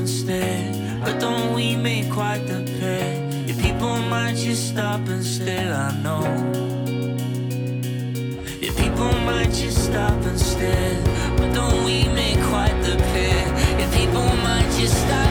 instead. But don't we make quite the pair? If people might just stop and stare, I know. If people might just stop and stare, but don't we make quite the pair? If people might just stop